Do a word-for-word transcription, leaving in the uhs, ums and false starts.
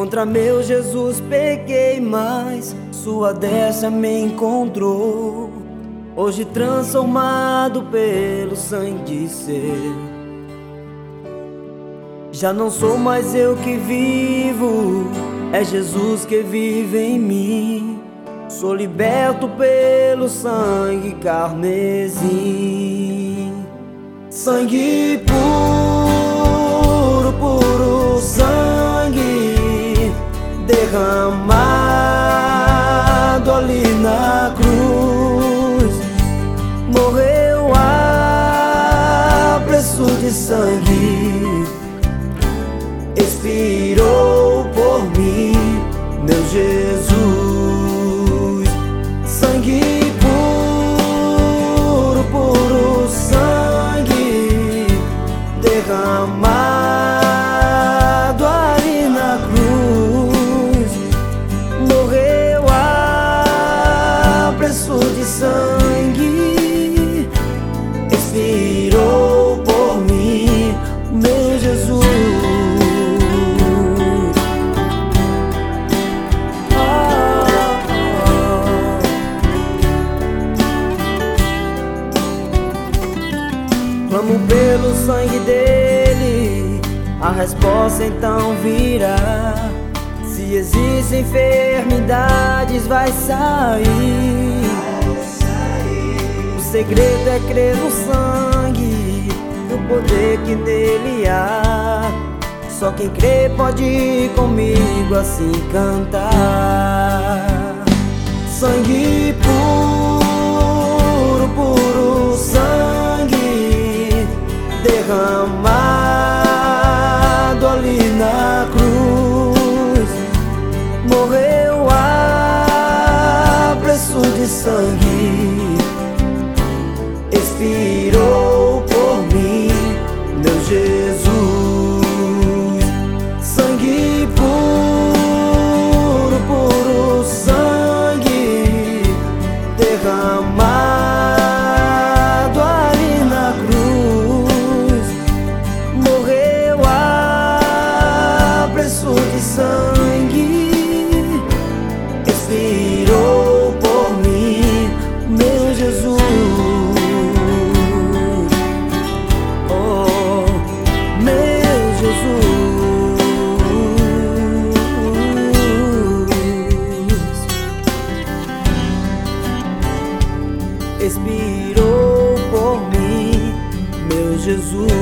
Contra meu Jesus pequei, mas sua destra me encontrou. Hoje transformado pelo sangue de seu. Já não sou mais eu que vivo, é Jesus que vive em mim. Sou liberto pelo sangue carmesim. Sangue puro, puro sangue derramado ali na cruz. Morreu a preço de sangue, expirou por mim, meu Jesus. Sangue puro, puro sangue derramado ali na cruz. Morreu a preço de sangue, expirou por mim, meu Jesus. Clamo pelo sangue dele, a resposta então virá. Se existem enfermidades, vai sair. O segredo é crer no sangue, no poder que nele há. Só quem crê pode ir comigo assim cantar. Sangue puro, puro sangue derramado ali na cruz. Morreu a preço de sangue, expirou por mim, meu Jesus. Sangue puro, puro sangue derramado ali na cruz. Morreu a preço de sangue, expirou por mim, meu Jesus. Oh, meu Jesus. Expirou por mim, meu Jesus.